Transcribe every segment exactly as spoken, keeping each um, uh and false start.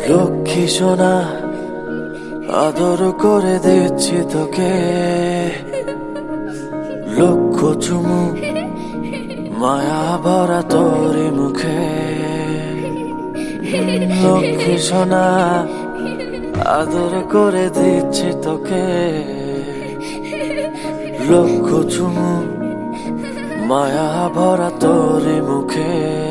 লক্ষ্মী সোনা আদর করে দিচ্ছি তোকে, লক্ষ চুমু মায়া ভরা তোরি মুখে। লক্ষ্মী সোনা আদর করে দিচ্ছি তোকে, লক্ষ চুমু মায়া ভরা তোরি মুখে।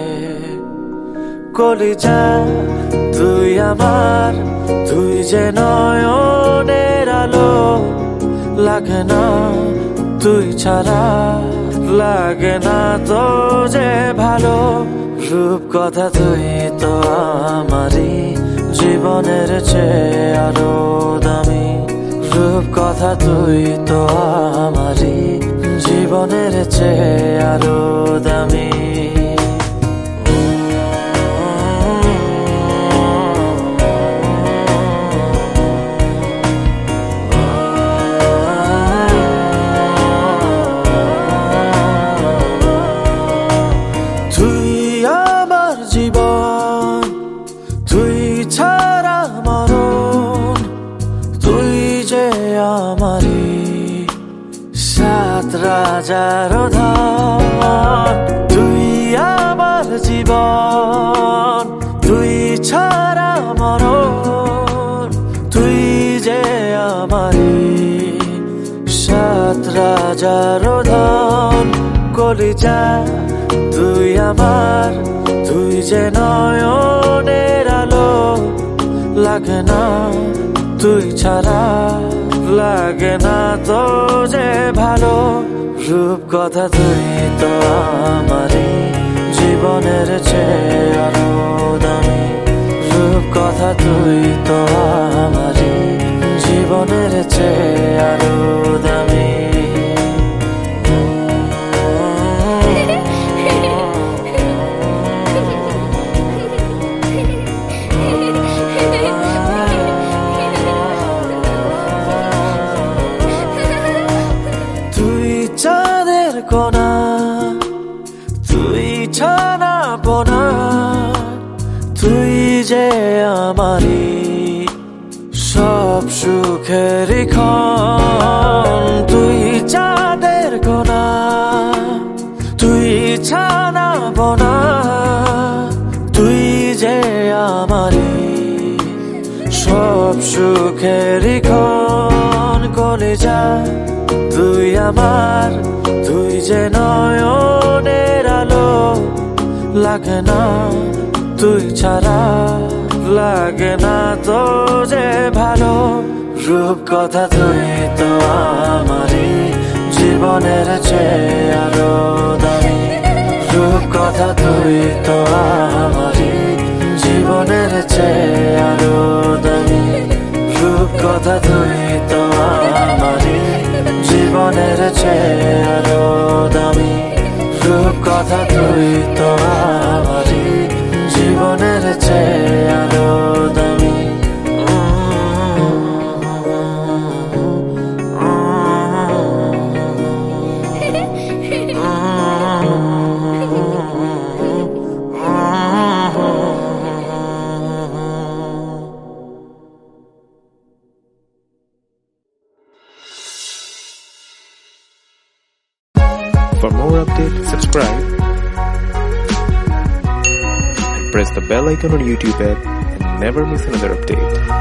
কলিজা তুই আমার, তুই যে নয়নের আলো, লাগে না তুই ছাড়া, লাগে না তো যে ভালো। রূপ কথা তুই তো আমারই, জীবনের চেয়ে আরো দামি। রূপ কথা তুই তো আমারই, জীবনের চেয়ে আরো দামি। রাজার ধন তুই আমার জীবন, তুই ছাড়া মরণ, তুই যে আমারি সাত রাজার ধন। কলিজা তুই আমার, তুই যে নয়নের আলো, লাগে না তুই ছাড়া, লাগে না তো যে ভালো। রূপ কথা তুই তো আমারই, জীবনের চেয়ে আরো দামি। রূপ কথা তুই তো আমারই, জীবনের চেয়ে আরো দামি। চাঁদের কোনা তুই ছানা পোনা, তুই যে আমারি সব সুখের ক্ষণ। তুই চাঁদের কোনা তুই ছানা পোনা, তুই যে আমারি সব সুখের ক্ষণ। কলিজা তুই আমার, তুই যে নয়নের আলো, লাগে না তুই ছাড়া, লাগে না তো যে ভালো। রূপ কথা তুই তো আমারই, জীবনের চেয়ে আরো দামি। রূপ কথা তুই তো আমারই, জীবনের চেয়ে আরো দামি। রূপ কথা তুই তো আমারই, জীবনের চেয়ে আরো দামি। রূপ কথা তুই তো আমারই, জীবনের চেয়ে আরো দামি। For more updates, subscribe and press the bell icon on YouTube app and never miss another update.